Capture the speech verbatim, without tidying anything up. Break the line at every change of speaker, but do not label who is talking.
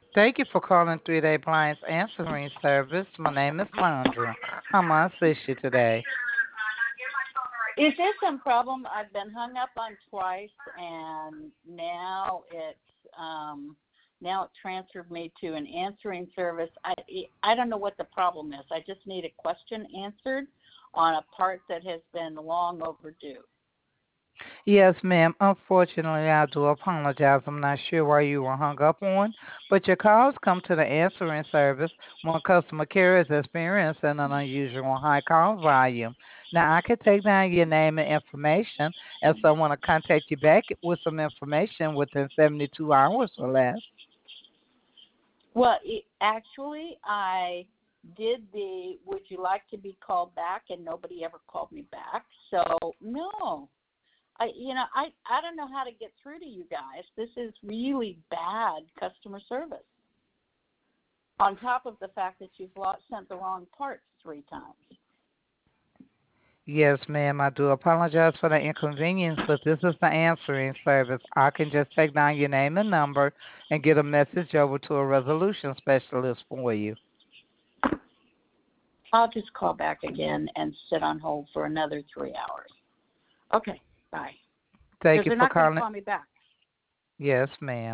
Thank you for calling Three Day Appliance Answering Service. My name is Sandra. How may I assist you today?
Is there some problem? I've been hung up on twice, and now it's um, now it transferred me to an answering service. I I don't know what the problem is. I just need a question answered on a part that has been long overdue.
Yes, ma'am. Unfortunately, I do apologize. I'm not sure why you were hung up on, but your calls come to the answering service when customer care is experiencing an unusual high call volume. Now, I can take down your name and information, and someone will contact you back with some information within seventy-two hours or less.
Well, it, actually, I did the "Would you like to be called back?" and nobody ever called me back. So no, I you know I I don't know how to get through to you guys. This is really bad customer service. On top of the fact that you've lo- sent the wrong parts three times.
Yes, ma'am. I do apologize for the inconvenience, but this is the answering service. I can just take down your name and number and get a message over to a resolution specialist for you.
I'll just call back again and sit on hold for another three hours. Okay, bye.
Thank
Because
you
they're
for
not going to
calling.
call me back.
Yes, ma'am.